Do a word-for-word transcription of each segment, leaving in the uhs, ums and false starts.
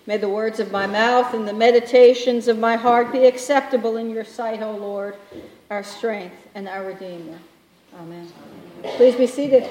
May the words of my mouth and the meditations of my heart be acceptable in your sight, O Lord, our strength and our Redeemer. Amen. Please be seated.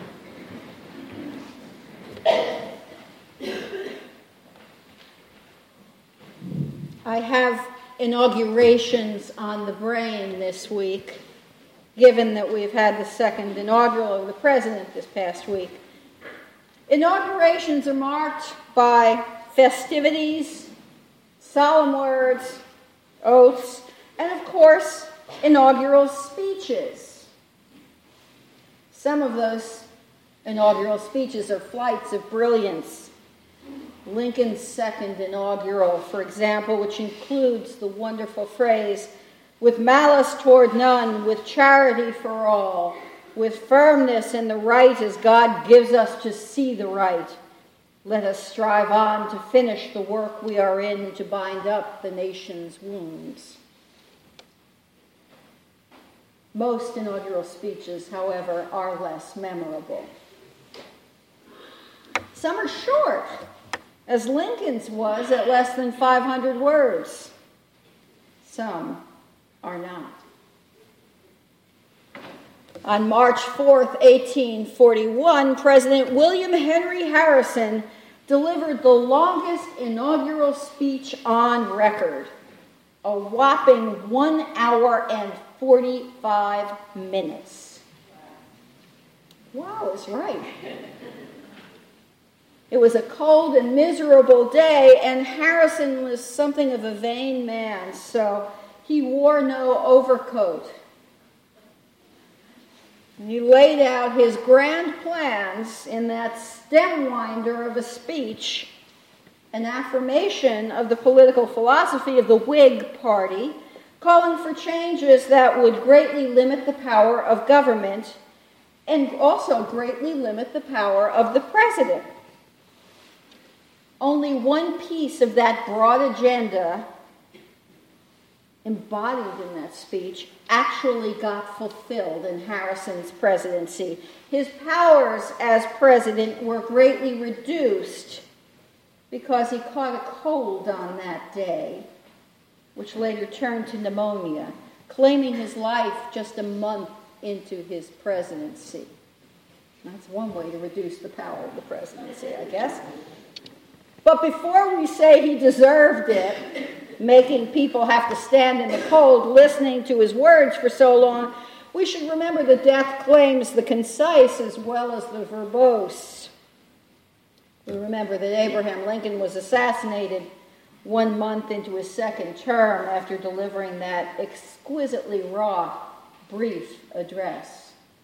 I have inaugurations on the brain this week, given that we've had the second inaugural of the president this past week. Inaugurations are marked by festivities, solemn words, oaths, and of course, inaugural speeches. Some of those inaugural speeches are flights of brilliance. Lincoln's second inaugural, for example, which includes the wonderful phrase, "With malice toward none, with charity for all, with firmness in the right as God gives us to see the right. Let us strive on to finish the work we are in, to bind up the nation's wounds." Most inaugural speeches, however, are less memorable. Some are short, as Lincoln's was at less than five hundred words. Some are not. On March fourth, eighteen forty-one, President William Henry Harrison delivered the longest inaugural speech on record, a whopping one hour and forty-five minutes. Wow is right. It was a cold and miserable day, and Harrison was something of a vain man, so he wore no overcoat. And he laid out his grand plans in that stem winder of a speech, an affirmation of the political philosophy of the Whig Party, calling for changes that would greatly limit the power of government and also greatly limit the power of the president. Only one piece of that broad agenda embodied in that speech actually got fulfilled in Harrison's presidency. His powers as president were greatly reduced because he caught a cold on that day, which later turned to pneumonia, claiming his life just a month into his presidency. That's one way to reduce the power of the presidency, I guess. But before we say he deserved it, making people have to stand in the cold listening to his words for so long, we should remember that death claims the concise as well as the verbose. We remember that Abraham Lincoln was assassinated one month into his second term after delivering that exquisitely raw, brief address.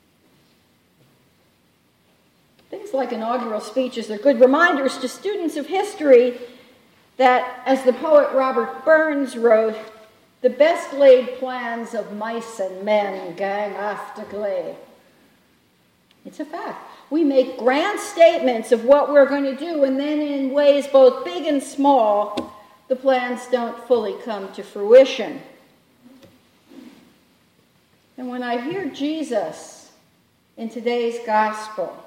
Things like inaugural speeches are good reminders to students of history that, as the poet Robert Burns wrote, the best laid plans of mice and men gang after gley. It's a fact. We make grand statements of what we're going to do, and then in ways both big and small, the plans don't fully come to fruition. And when I hear Jesus in today's gospel,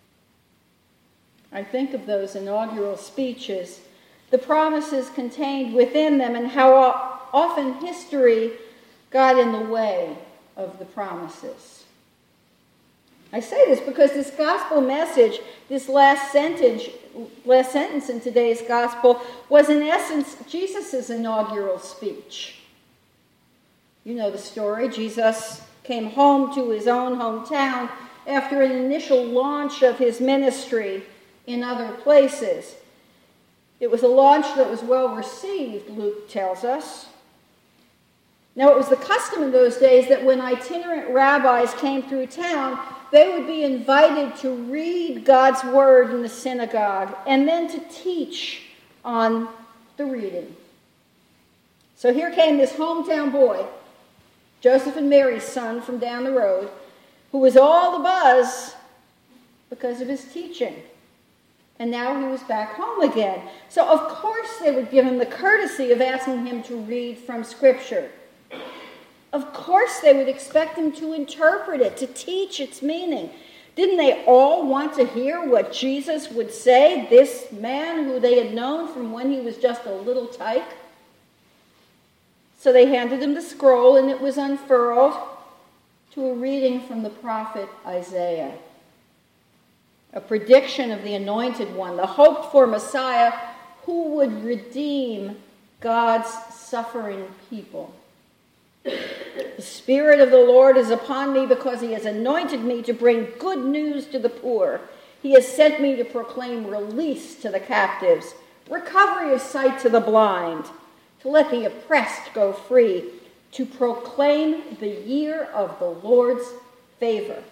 I think of those inaugural speeches, the promises contained within them, and how often history got in the way of the promises. I say this because this gospel message, this last sentence, last sentence in today's gospel, was in essence Jesus' inaugural speech. You know the story. Jesus came home to his own hometown after an initial launch of his ministry in other places. It was a launch that was well received, Luke tells us. Now, it was the custom in those days that when itinerant rabbis came through town, they would be invited to read God's word in the synagogue and then to teach on the reading. So here came this hometown boy, Joseph and Mary's son from down the road, who was all the buzz because of his teaching. And now he was back home again. So of course they would give him the courtesy of asking him to read from Scripture. Of course they would expect him to interpret it, to teach its meaning, Didn't they all want to hear what Jesus would say, this man who they had known from when he was just a little tyke? So they handed him the scroll, and it was unfurled to a reading from the prophet Isaiah, a prediction of the Anointed One, the hoped-for Messiah who would redeem God's suffering people. The Spirit of the Lord is upon me because he has anointed me to bring good news to the poor. He has sent me to proclaim release to the captives, recovery of sight to the blind, to let the oppressed go free, to proclaim the year of the Lord's favor.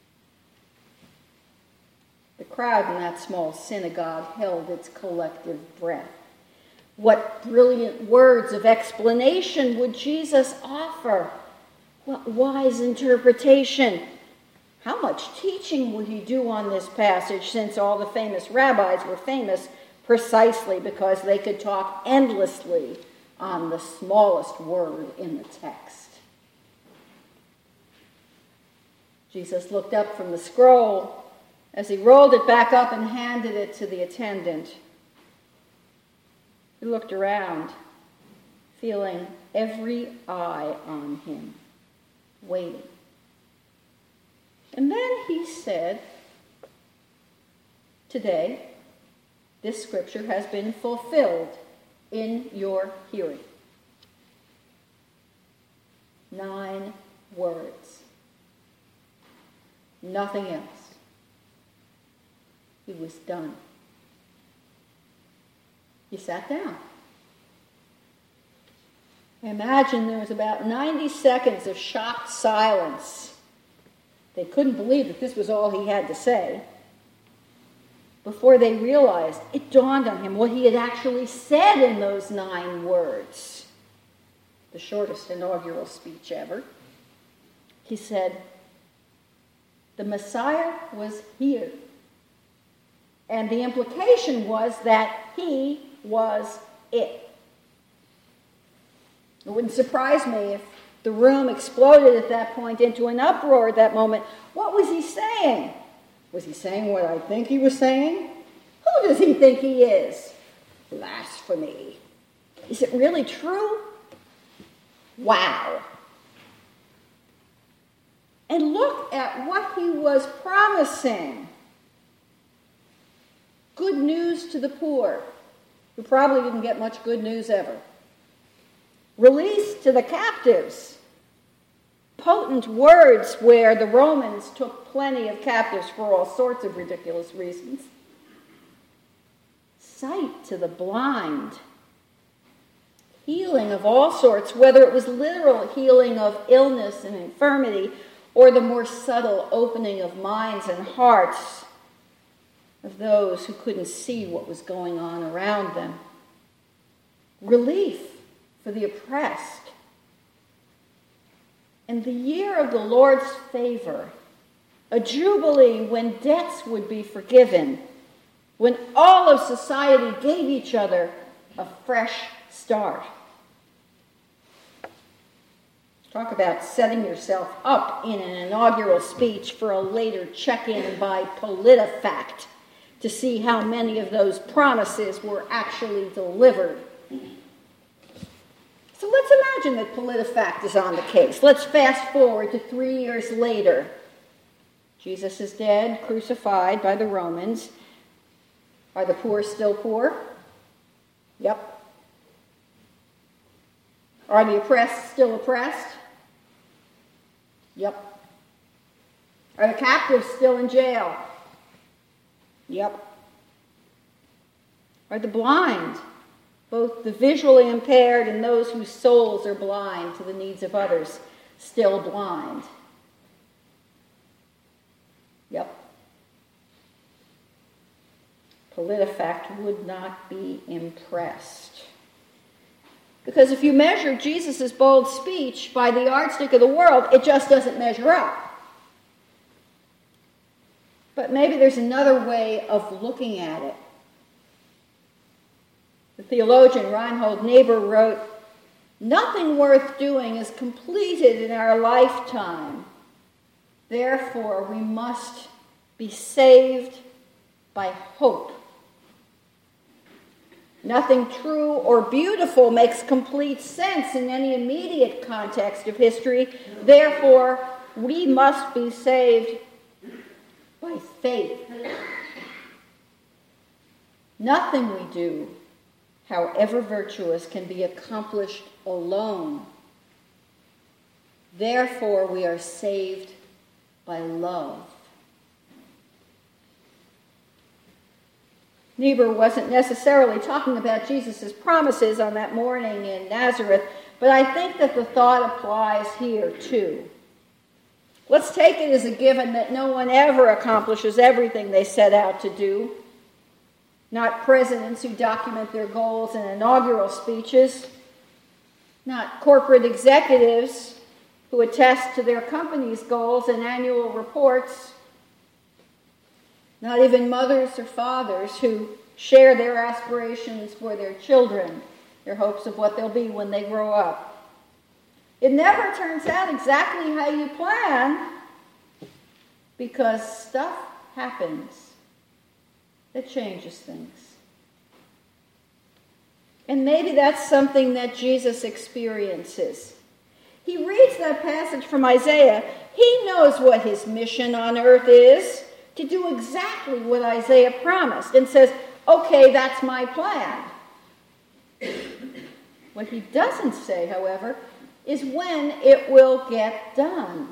The crowd in that small synagogue held its collective breath. What brilliant words of explanation would Jesus offer? What wise interpretation? How much teaching would he do on this passage, since all the famous rabbis were famous precisely because they could talk endlessly on the smallest word in the text? Jesus looked up from the scroll as he rolled it back up and handed it to the attendant. He looked around, feeling every eye on him, waiting. And then he said, "Today, this scripture has been fulfilled in your hearing." Nine words. Nothing else. He was done. He sat down. I imagine there was about ninety seconds of shocked silence. They couldn't believe that this was all he had to say. Before they realized, it dawned on him what he had actually said in those nine words. The shortest inaugural speech ever. He said, the Messiah was here. And the implication was that he was it. It wouldn't surprise me if the room exploded at that point into an uproar at that moment. What was he saying? Was he saying what I think he was saying? Who does he think he is? Blasphemy. Is it really true? Wow. And look at what he was promising. Good news to the poor, who probably didn't get much good news ever. Release to the captives. Potent words where the Romans took plenty of captives for all sorts of ridiculous reasons. Sight to the blind. Healing of all sorts, whether it was literal healing of illness and infirmity or the more subtle opening of minds and hearts of those who couldn't see what was going on around them. Relief for the oppressed. And the year of the Lord's favor, a jubilee when debts would be forgiven, when all of society gave each other a fresh start. Talk about setting yourself up in an inaugural speech for a later check-in by PolitiFact to see how many of those promises were actually delivered. So let's imagine that PolitiFact is on the case. Let's fast forward to three years later. Jesus is dead, crucified by the Romans. Are the poor still poor? Yep. Are the oppressed still oppressed? Yep. Are the captives still in jail? Yep. Are the blind, both the visually impaired and those whose souls are blind to the needs of others, still blind? Yep. PolitiFact would not be impressed. Because if you measure Jesus' bold speech by the yardstick of the world, it just doesn't measure up. But maybe there's another way of looking at it. The theologian Reinhold Niebuhr wrote, "Nothing worth doing is completed in our lifetime. Therefore, we must be saved by hope. Nothing true or beautiful makes complete sense in any immediate context of history. Therefore, we must be saved by faith. Nothing we do, however virtuous, can be accomplished alone. Therefore, we are saved by love. Niebuhr wasn't necessarily talking about Jesus' promises on that morning in Nazareth, but I think that the thought applies here too. Let's take it as a given that no one ever accomplishes everything they set out to do. Not presidents who document their goals in inaugural speeches, not corporate executives who attest to their company's goals in annual reports, not even mothers or fathers who share their aspirations for their children, their hopes of what they'll be when they grow up. It never turns out exactly how you plan because stuff happens that changes things. And maybe that's something that Jesus experiences. He reads that passage from Isaiah. He knows what his mission on earth is, to do exactly what Isaiah promised, and says, okay, that's my plan. What he doesn't say, however, is when it will get done.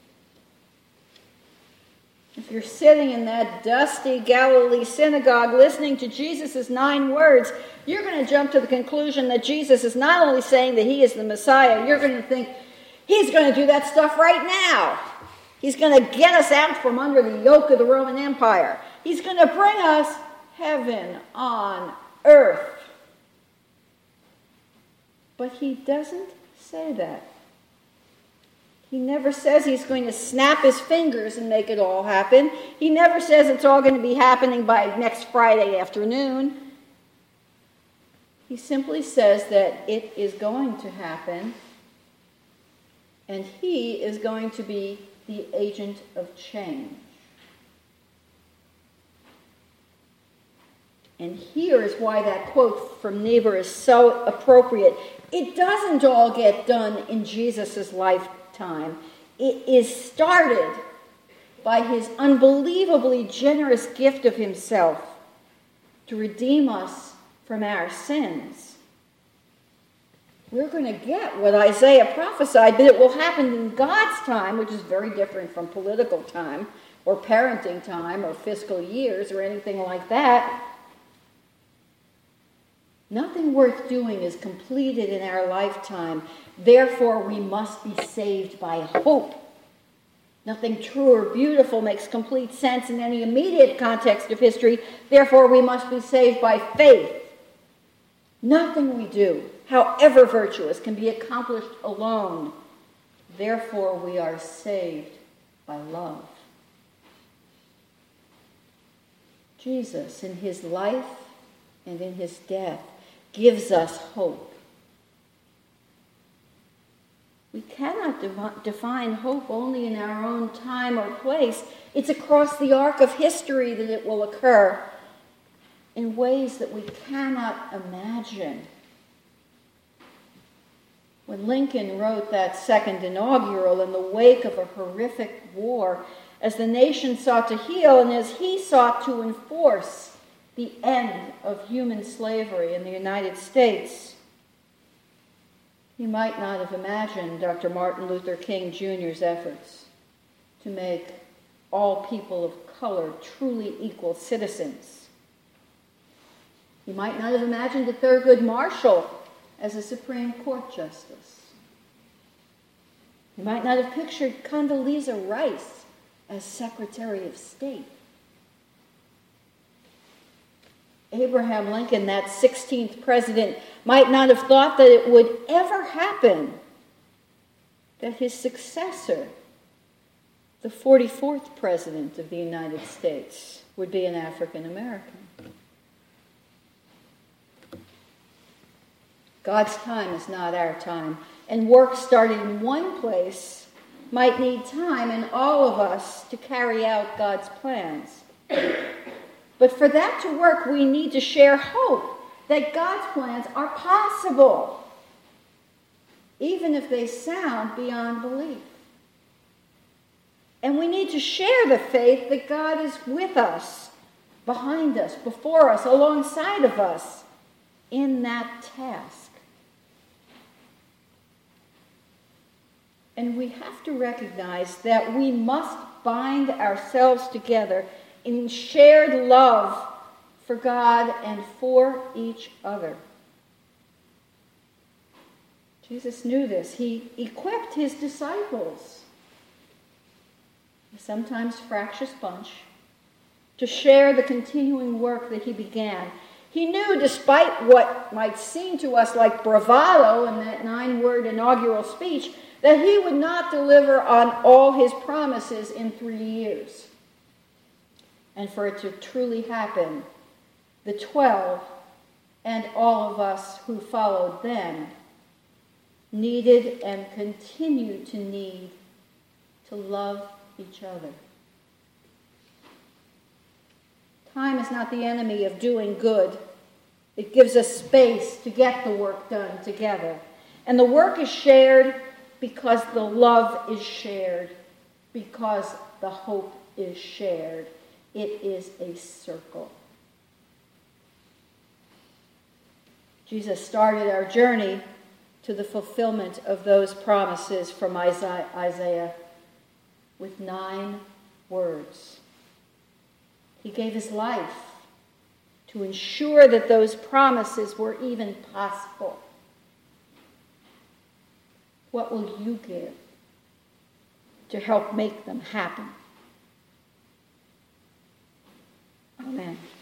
If you're sitting in that dusty Galilee synagogue listening to Jesus' nine words, you're going to jump to the conclusion that Jesus is not only saying that he is the Messiah, you're going to think he's going to do that stuff right now. He's going to get us out from under the yoke of the Roman Empire. He's going to bring us heaven on earth. But he doesn't say that. He never says he's going to snap his fingers and make it all happen. He never says it's all going to be happening by next Friday afternoon. He simply says that it is going to happen, and he is going to be the agent of change. And here is why that quote from Niebuhr is so appropriate. It doesn't all get done in Jesus' lifetime. It is started by his unbelievably generous gift of himself to redeem us from our sins. We're going to get what Isaiah prophesied, but it will happen in God's time, which is very different from political time or parenting time or fiscal years or anything like that. Nothing worth doing is completed in our lifetime. Therefore, we must be saved by hope. Nothing true or beautiful makes complete sense in any immediate context of history. Therefore, we must be saved by faith. Nothing we do, however virtuous, can be accomplished alone. Therefore, we are saved by love. Jesus, in his life and in his death, gives us hope. We cannot de- define hope only in our own time or place. It's across the arc of history that it will occur in ways that we cannot imagine. When Lincoln wrote that second inaugural in the wake of a horrific war, as the nation sought to heal and as he sought to enforce the end of human slavery in the United States, he might not have imagined Doctor Martin Luther King Junior's efforts to make all people of color truly equal citizens. He might not have imagined a Thurgood Marshall as a Supreme Court justice. He might not have pictured Condoleezza Rice as Secretary of State. Abraham Lincoln, that sixteenth president, might not have thought that it would ever happen that his successor, the forty-fourth president of the United States, would be an African American. God's time is not our time, and work started in one place might need time in all of us to carry out God's plans. But for that to work, we need to share hope that God's plans are possible, even if they sound beyond belief. And we need to share the faith that God is with us, behind us, before us, alongside of us in that task. And we have to recognize that we must bind ourselves together in shared love for God and for each other. Jesus knew this. He equipped his disciples, a sometimes fractious bunch, to share the continuing work that he began. He knew, despite what might seem to us like bravado in that nine-word inaugural speech, that he would not deliver on all his promises in three years. And for it to truly happen, the twelve and all of us who followed them needed and continue to need to love each other. Time is not the enemy of doing good. It gives us space to get the work done together. And the work is shared because the love is shared, because the hope is shared. It is a circle. Jesus started our journey to the fulfillment of those promises from Isaiah with nine words. He gave his life to ensure that those promises were even possible. What will you give to help make them happen? Amen.